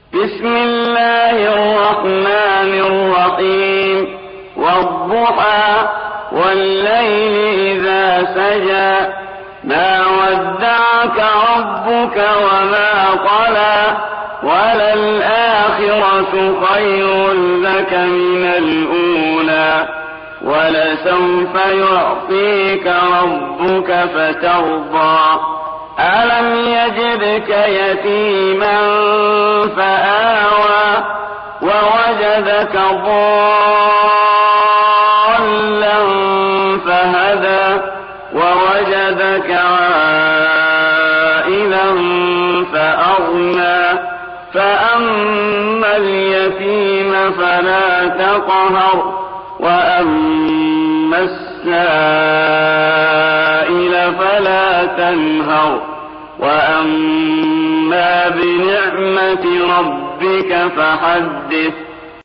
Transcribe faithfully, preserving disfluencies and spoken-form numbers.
بسم الله الرحمن الرحيم والضحى والليل إذا سجى ما ودعك ربك وما قلى وللآخرة خير لك من الأولى ولسوف يعطيك ربك فترضى ألم يجدك يتيما فآوى ووجدك ضالا فهدى ووجدك عائلا فأغنى فأما اليتيم فلا تقهر وأما السائل فلا تنهر وأما بنعمة ربك فحدث